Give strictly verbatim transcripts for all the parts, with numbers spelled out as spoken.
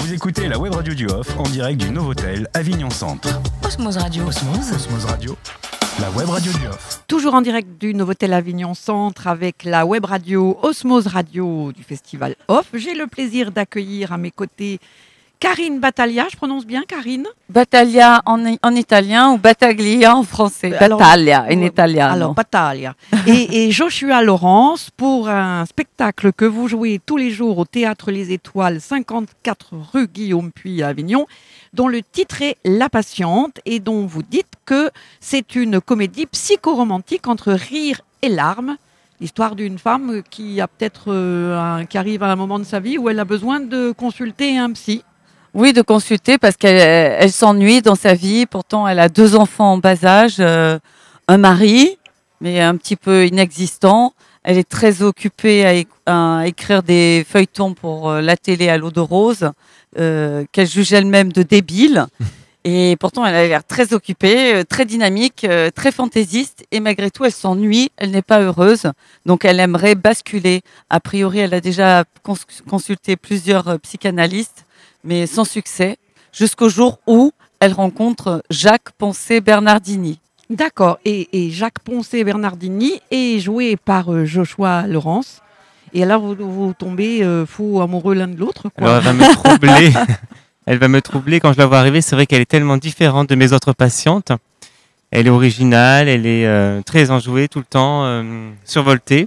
Vous écoutez la web radio du Off en direct du Novotel Avignon Centre. Osmose Radio. Osmose, Osmose Radio, la web radio du Off. Toujours en direct du Novotel Avignon Centre avec la web radio Osmose Radio du festival Off. J'ai le plaisir d'accueillir à mes côtés Karine Battaglia. Je prononce bien Karine? Battaglia en, en italien ou Battaglia en français? Alors, Battaglia en italien. Alors, Battaglia. et, et Joshua Laurence pour un spectacle que vous jouez tous les jours au Théâtre Les Étoiles, cinquante-quatre rue Guillaume Puy à Avignon, dont le titre est La Patiente et dont vous dites que c'est une comédie psychoromantique entre rire et larmes. L'histoire d'une femme qui a peut-être euh, un, qui arrive à un moment de sa vie où elle a besoin de consulter un psy. Oui, de consulter parce qu'elle elle s'ennuie dans sa vie. Pourtant, elle a deux enfants en bas âge, euh, un mari, mais un petit peu inexistant. Elle est très occupée à, éc- à écrire des feuilletons pour euh, la télé à l'eau de rose, euh, qu'elle juge elle-même de débile. Et pourtant, elle a l'air très occupée, euh, très dynamique, euh, très fantaisiste. Et malgré tout, elle s'ennuie, elle n'est pas heureuse. Donc, elle aimerait basculer. A priori, elle a déjà cons- consulté plusieurs euh, psychanalystes, mais sans succès, jusqu'au jour où elle rencontre Jacques Poncet-Bernardini. D'accord. Et, et Jacques Poncet-Bernardini est joué par euh, Joshua Laurence. Et alors, vous, vous tombez euh, fou amoureux l'un de l'autre, quoi. Alors, elle va me troubler. Elle va me troubler quand je la vois arriver. C'est vrai qu'elle est tellement différente de mes autres patientes. Elle est originale, elle est euh, très enjouée tout le temps, euh, survoltée.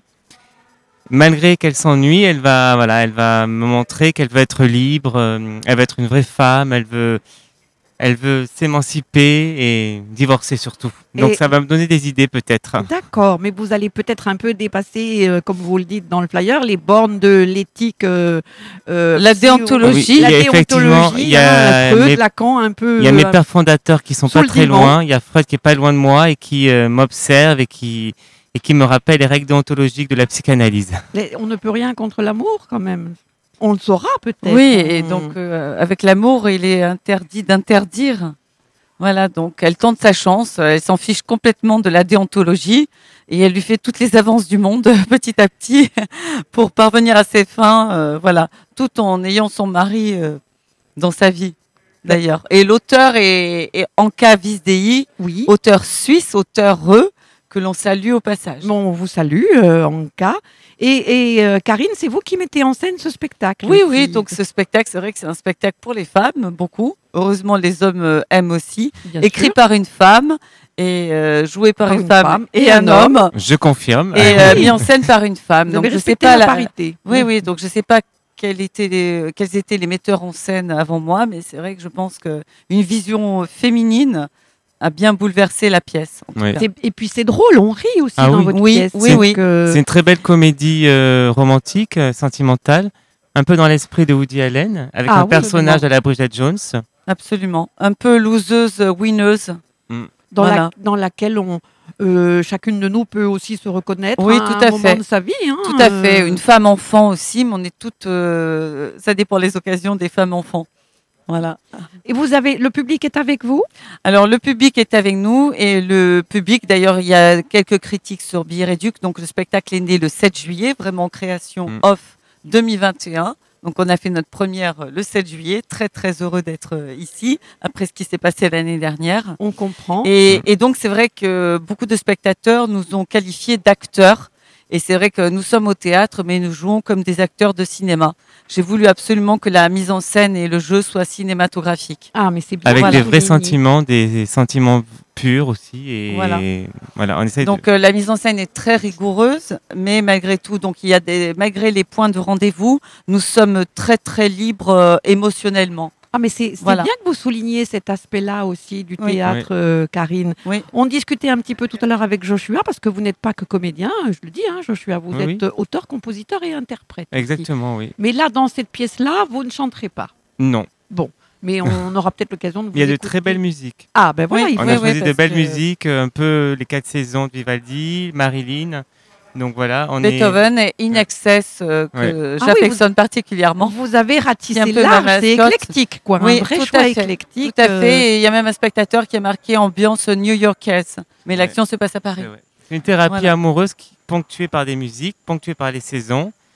Malgré qu'elle s'ennuie, elle va, voilà, elle va me montrer qu'elle veut être libre. euh, elle veut être une vraie femme. Elle veut, elle veut s'émanciper et divorcer surtout. Donc Et- ça va me donner des idées peut-être. D'accord, mais vous allez peut-être un peu dépasser, euh, comme vous le dites dans le flyer, les bornes de l'éthique. euh, euh, La psy- déontologie. Oui, il la y a effectivement, déontologie, il y a hein, la Freud, mes- Lacan, un peu. Il y a mes euh, pères fondateurs qui sont sous pas le très divan. loin. Il y a Freud qui est pas loin de moi et qui euh, m'observe et qui et qui me rappelle les règles déontologiques de la psychanalyse. les- on ne peut rien contre l'amour, quand même. On le saura peut-être. Oui, et On- donc euh, avec l'amour, il est interdit d'interdire. Voilà, donc elle tente sa chance, elle s'en fiche complètement de la déontologie et elle lui fait toutes les avances du monde petit à petit pour parvenir à ses fins, euh, voilà, tout en ayant son mari euh, dans sa vie d'ailleurs. Et l'auteur est, est Anka Visdei, Oui. auteur suisse, auteur re, que l'on salue au passage. Bon, on vous salue, euh, Anka. Et, et euh, Karine, c'est vous qui mettez en scène ce spectacle. Oui, aussi. oui, donc ce spectacle, c'est vrai que c'est un spectacle pour les femmes, beaucoup. Heureusement, les hommes euh, aiment aussi. Bien Écrit sûr. par une femme et euh, joué par, Par une, une femme, femme et, et un un homme, Je confirme. et euh, Oui. mis en scène par une femme. Vous Donc avez je sais respecté pas la la parité. Oui, oui, donc je sais pas quels étaient les, quels étaient les metteurs en scène avant moi, mais c'est vrai que je pense que une vision féminine a bien bouleversé la pièce. en tout Oui. cas. C'est- Et puis c'est drôle, on rit aussi Ah dans oui. votre Oui, pièce. oui, Donc, oui. euh, C'est une très belle comédie euh, romantique, euh, sentimentale, un peu dans l'esprit de Woody Allen, avec Ah un oui, personnage absolument. à la Bridget Jones. Absolument. Un peu loseuse, euh, winneuse. dans, Voilà. la- dans laquelle on, euh, chacune de nous peut aussi se reconnaître Oui, à tout un à moment fait. de sa vie. hein, Tout à fait. euh. Une femme enfant aussi, mais on est toutes. euh, ça dépend les occasions des femmes enfants. Voilà. Et vous avez, le public est avec vous? Alors le public est avec nous et le public, d'ailleurs, il y a quelques critiques sur Billet Réduc. Donc le spectacle est né le sept juillet, vraiment en création Mm. off deux mille vingt et un. Donc on a fait notre première euh, le sept juillet. Très très heureux d'être euh, ici après ce qui s'est passé l'année dernière. On comprend. Et, et donc c'est vrai que beaucoup de spectateurs nous ont qualifiés d'acteurs. Et c'est vrai que nous sommes au théâtre, mais nous jouons comme des acteurs de cinéma. J'ai voulu absolument que la mise en scène et le jeu soient cinématographiques. Ah, mais c'est bien. Avec Voilà. des vrais Souligné. sentiments, des, des sentiments purs aussi. Et Voilà. voilà, on essaie Donc de... euh, la mise en scène est très rigoureuse, mais malgré tout, donc il y a des, malgré les points de rendez-vous, nous sommes très très libres euh, émotionnellement. Ah, mais c'est c'est Voilà. bien que vous souligniez cet aspect-là aussi du Oui. théâtre, euh, Karine. Oui. On discutait un petit peu tout à l'heure avec Joshua, parce que vous n'êtes pas que comédien, je le dis, hein, Joshua, vous Oui, êtes euh, auteur, compositeur et interprète. aussi. Exactement, oui. Mais là, dans cette pièce-là, vous ne chanterez pas. Non. Mais on aura peut-être l'occasion de vous Il y a de écouter. très belles musiques. Ah, ben voilà, Oui. il On faut- a oui, choisi de parce belles que- musiques, euh, un peu les quatre saisons de Vivaldi, Marilyn. Donc voilà, on Beethoven et In Excess euh, que Ah oui, j'affectionne particulièrement. Vous avez ratissé C'est un peu large, ma c'est mascotte. éclectique, quoi. Oui, un vrai tout choix à fait. éclectique. Tout à euh, fait. Et il y a même un spectateur qui a marqué ambiance new-yorkaise. Mais l'action se passe à Paris. C'est vrai. C'est une thérapie Voilà. amoureuse qui, ponctuée par des musiques, ponctuée par les saisons.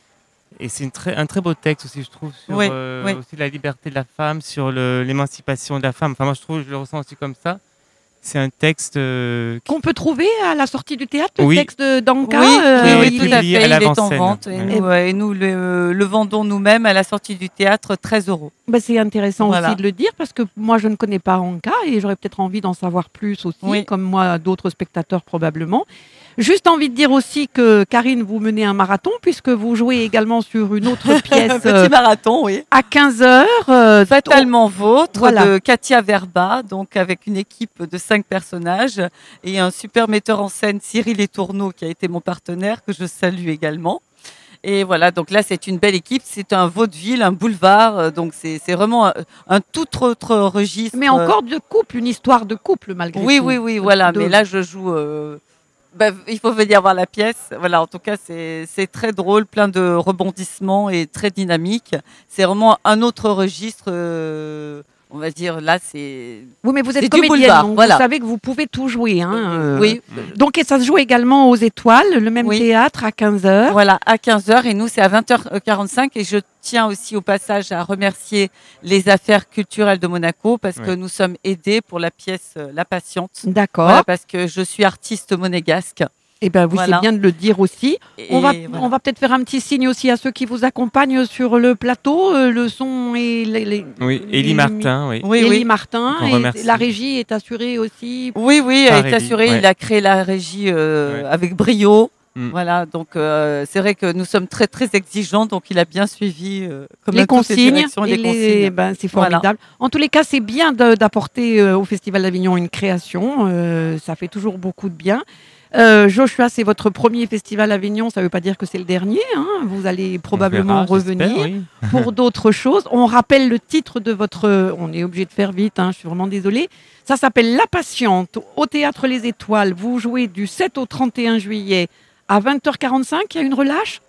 Et c'est une très, un très beau texte aussi, je trouve, sur Oui, euh, oui. aussi la liberté de la femme, sur le- l'émancipation de la femme. Enfin, moi, je trouve, je le ressens aussi comme ça. C'est un texte euh, qui- Qu'on peut trouver à la sortie du théâtre, le Oui. texte de d'Anka. Oui, euh, oui, oui, oui, il tout est à publié fait. à Il est en l'avant-scène. vente et Ouais. nous, ouais, et nous le, le vendons nous-mêmes à la sortie du théâtre treize euros. bah, c'est intéressant Voilà. aussi de le dire parce que moi je ne connais pas Anka et j'aurais peut-être envie d'en savoir plus aussi, Oui. comme moi d'autres spectateurs probablement. Juste envie de dire aussi que Karine, vous menez un marathon puisque vous jouez également sur une autre pièce Un petit euh, marathon, oui. à quinze heures. euh, Fatalement vôtre Voilà. de Katia Verba, donc avec une équipe de cinq personnages et un super metteur en scène, Cyril Etourneau, qui a été mon partenaire, que je salue également. Et voilà, donc là, c'est une belle équipe. C'est un vaudeville, un boulevard. euh, Donc, c'est c'est vraiment un, un tout autre registre. Mais encore de couple, une histoire de couple malgré Oui, tout. oui, oui, voilà. De- Mais là, je joue. euh, bah, il faut venir voir la pièce. Voilà, en tout cas, c'est c'est très drôle, plein de rebondissements et très dynamique. C'est vraiment un autre registre. euh, on va dire, là, c'est. Oui, mais vous C'est êtes du comédienne, boulevard, donc voilà. vous savez que vous pouvez tout jouer. Hein, euh. Oui, Donc et ça se joue également aux Étoiles, le même Oui. théâtre à quinze heures. voilà, à quinze heures et nous, c'est à vingt heures quarante-cinq. Et je tiens aussi au passage à remercier les affaires culturelles de Monaco parce que Ouais. nous sommes aidés pour la pièce euh, La Patiente. D'accord. Voilà, parce que je suis artiste monégasque. Eh bien, oui, Voilà. c'est bien de le dire aussi. Et On va, voilà. on va peut-être faire un petit signe aussi à ceux qui vous accompagnent sur le plateau, euh, le son et les. les- Oui, les- Élie Martin, oui. Oui, Élie oui. Martin. Qu'on Et remercie. la régie est assurée aussi. Oui, oui, Par elle est Élie, assurée. ouais. Il a créé la régie euh, Ouais. avec brio. Mm. Voilà, donc euh, c'est vrai que nous sommes très très exigeants, donc il a bien suivi euh, comme Les à toutes consignes, directions, et les les- consignes. ben, c'est Voilà. formidable. En tous les cas, c'est bien de- d'apporter euh, au Festival d'Avignon une création. euh, ça fait toujours beaucoup de bien. Euh, Joshua, c'est votre premier festival Avignon. Ça ne veut pas dire que c'est le dernier. Hein. Vous allez On probablement verra, j'espère, revenir oui. pour d'autres choses. On rappelle le titre de votre. On est obligé de faire vite. Hein, je suis vraiment désolée. Ça s'appelle La Patiente au Théâtre Les Étoiles. Vous jouez du sept au trente et un juillet à vingt heures quarante-cinq. Il y a une relâche.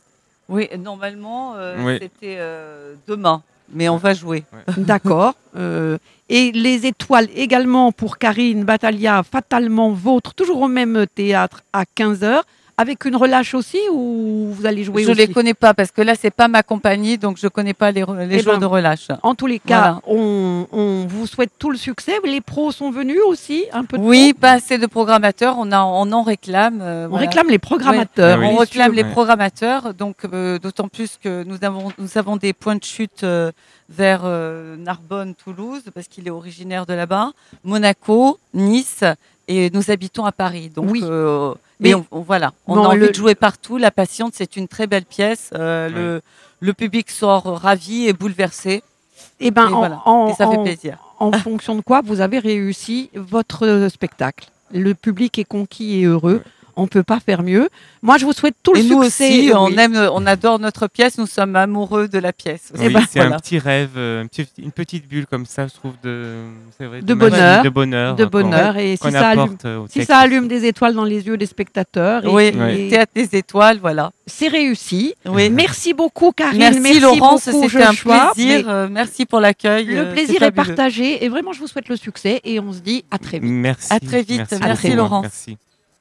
Oui, normalement euh, Oui. c'était euh, demain, mais on va jouer. D'accord. Euh, et les étoiles également pour Karine Battaglia, Fatalement Vôtre, toujours au même théâtre à quinze heures, avec une relâche aussi ou vous allez jouer je aussi les connais pas parce que là c'est pas ma compagnie, donc je connais pas les, re- les Eh jours ben, de relâche. En tous les cas, Voilà. on, on vous souhaite tout le succès. Les pros sont venus aussi, un peu de Oui, pros. pas assez de programmateurs, on, a, on en réclame. euh, On voilà. réclame les programmateurs. Oui. On bien réclame sûr. les Ouais. programmateurs, donc euh, d'autant plus que nous avons, nous avons des points de chute euh, vers euh, Narbonne, Toulouse, parce qu'il est originaire de là-bas, Monaco, Nice, et nous habitons à Paris. Donc, Oui. euh, Mais- et on, on- voilà, on Bon, a envie le- de jouer partout. La Patiente, c'est une très belle pièce. euh, Oui. le, le public sort ravi et bouleversé, Et ben, et, en, voilà. en- et ça fait en- plaisir. en fonction de quoi vous avez réussi votre euh, spectacle. Le public est conquis et heureux. On ne peut pas faire mieux. Moi, je vous souhaite tout le Et nous succès. aussi, on Oui. aime, on adore notre pièce. Nous sommes amoureux de la pièce. Eh Oui, ben, c'est un voilà. petit rêve, euh, un petit- une petite bulle comme ça, je trouve, de, c'est vrai, De magie, bonheur. de bonheur, de qu'on- bonheur. Et si qu'on ça allume, apporte euh, au si texte ça aussi. allume des étoiles dans les yeux des spectateurs, et- Oui, et Théâtre des Étoiles, voilà. c'est réussi. Oui. Merci beaucoup, Karine. Merci, Laurence, beaucoup, c'était un Joshua. plaisir. Mais euh, merci pour l'accueil. Le euh, plaisir c'est est fabuleux. partagé et vraiment, je vous souhaite le succès et on se dit à très vite. Merci. À très vite. Merci, Merci, beaucoup. Laurence. Merci.